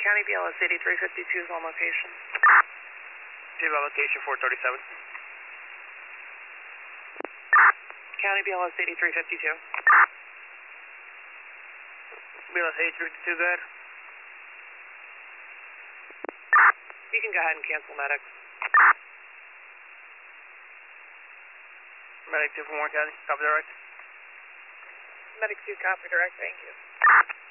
County BLS 8352 is on location. Receive on location 437. County BLS 8352. BLS 8352, go ahead. You can go ahead and cancel medics. Medic 2 from Warren County, copy direct. Medic 2, copy direct, thank you.